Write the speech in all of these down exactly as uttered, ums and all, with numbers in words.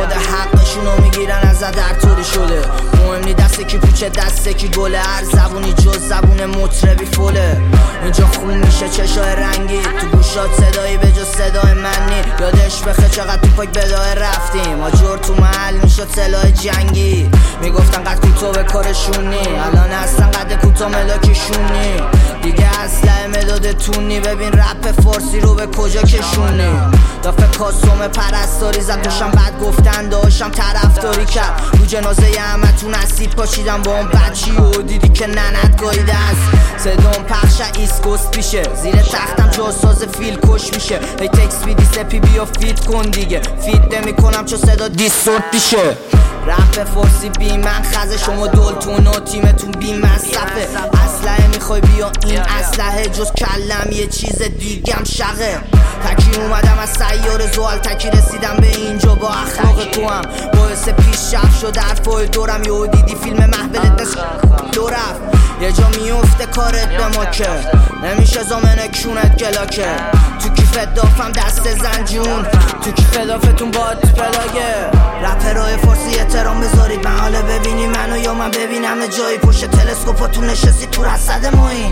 خود حقشونو میگیرن ازت هر طوری شده. مهم نی دسته کی پوچه دسته کی گله، هر زبونی جز زبون مطربی فله. اینجا خون میشه چشای رنگی، تو گوشات صدایی به جز صدای منی. یادش بخه چقدر تو پاک بداه رفتیم، آجور تو محل میشد سلاح جنگی. میگفتن قد کوتاه به کارشونی، الان هستن قد کوتاه ملاکشونی. دیگه اسلحه مداد تونی، ببین رپ فارسی رو به کجا کشونی. دافه کاسوم پرستاری زد دوشم بد گفتن داشتم طرفداری کرد. رو جنازه همه تو نصیب پاشیدم با اون بچی و دیدی که ننت گاییده است. صدام پخش ایسکوست پیشه، زیر تختم جاساز فیل کش میشه. هی تکس بیدی سپی بیا فیت کن دیگه، فیت نمی کنم چون صدا دیستورت میشه. رپ فارسی بی من خزه، شما دولتون و تیمتون بی مصرفه. اسلحه میخوای بیا این اسلحه، جز کلم یه چیز دیگم شقه. تکی اومدم از سیاره زوال، تکی رسیدم به اینجا با اخلاق تو هم. باعث پیشرفت شد حرفای دورم، یهو دیدی فیلم محبلت نس دو رفت. یه جا میفته کارت به ما که نمیشه زامنه کشونت گلاکه. تو کیفت دافم دست زنجون، تو کیف دافتون باد پلاگه. رپرهای فارسی احترام بذارید، محاله ببینی منو یا من ببینم جایی. پشت تلسکوپاتون نشستی تو رصد ماین،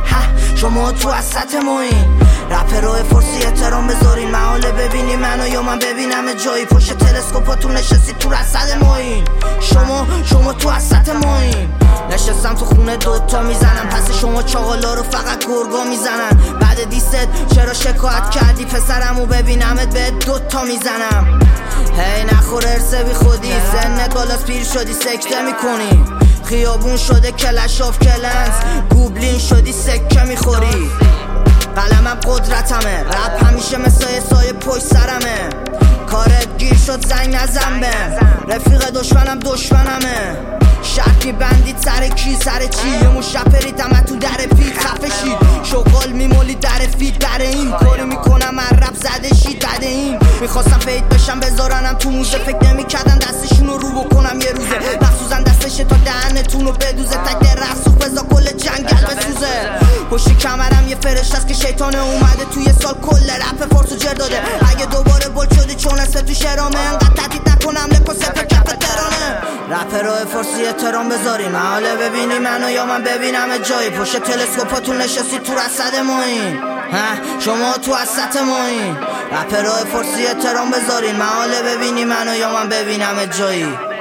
ها شما تو وسط ماین. رپرهای فارسی احترام بذارین، محاله ببینی منو یا من ببینم جایی. پشت تلسکوپاتون نشستی تو رصد ماین، شما شما تو وسط ماین. نشستم تو خونه دوتا میزنم، پس شما چاقالا رو فقط گرگا میزنن. بعد دیست چرا شکایت کردی پسرمو ببینمت به دوتا میزنم. هی نخور ارسه بی خودی، سن گالاس پیر شدی سکته میکنی. خیابون شده کلش آف کلنز، گوبلین شدی سکه میخوری. قلمم قدرتمه، رپ همیشه مثل سایه پشت سرمه. کارت گیر شد زنگ نزن به رفیق دشمنم دشمنمه. شرکی بندید سر کی سر چی، یه مش رپرید همه تو در پی خفه شید. شغال میمولی در فید در این کاری میکنم هر رپ زده شید بده این. میخواستم فید بشم بذارنم تو موزه، فکر نمیکردن دستشون رو رو بکنم یه روزه. مخصوصا دستش تا دهنتون رو بدوزه، تک در رفسوخ بزا کل جنگل بسوزه. پشت کمرم یه فرشت است که شیطانه اومده توی سال کل رپ فارسو جر داده. اگه دوباره بول شدی چون اسه تو شرامه، انقدر تدید نکنم لکو سپه کف ترانه. رپرهای فارسی احترام بذارین، محاله ببینی منو یا من ببینم جایی. پشت تلسکوپاتون نشستی تو رصد ماین، ها شما تو وسط ماین. رپرهای فارسی احترام بذارین، محاله ببینی منو یا من ببینم جایی.